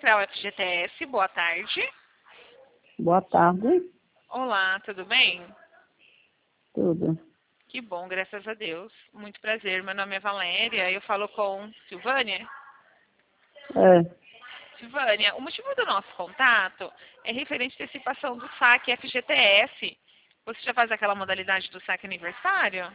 Central FGTS, boa tarde. Boa tarde. Olá, tudo bem? Tudo. Que bom, graças a Deus. Muito prazer, meu nome é Valéria, eu falo com Silvânia. Silvânia, o motivo do nosso contato é referente à antecipação do saque FGTS. Você já faz aquela modalidade do saque aniversário?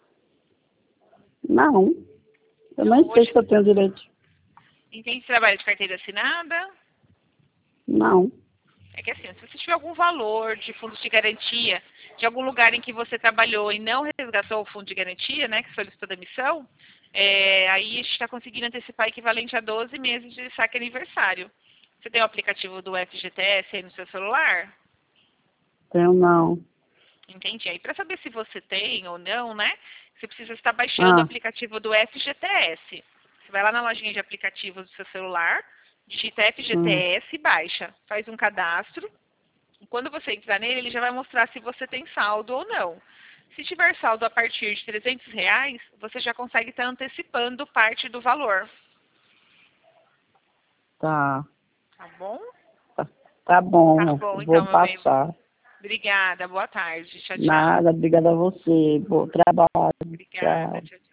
Não. Eu Não, nem sei hoje... se eu tenho direito. Entende trabalho de carteira assinada? Não. É que assim, se você tiver algum valor de fundos de garantia de algum lugar em que você trabalhou e não resgatou o fundo de garantia, né, que solicitou demissão, aí a gente está conseguindo antecipar equivalente a 12 meses de saque aniversário. Você tem o aplicativo do FGTS aí no seu celular? Tenho não. Entendi. Aí para saber se você tem ou não, né, você precisa estar baixando o aplicativo do FGTS. Você vai lá na lojinha de aplicativos do seu celular, digita FGTS e baixa. Faz um cadastro. Quando você entrar nele, ele já vai mostrar se você tem saldo ou não. Se tiver saldo a partir de R$ 300, você já consegue estar antecipando parte do valor. Tá. Tá bom? Tá bom. Tá bom, Vou então, meu bem. passar. Obrigada, boa tarde. Tchau, tchau. Nada, obrigada a você. Bom trabalho. Obrigada, Tchau. tchau, tchau.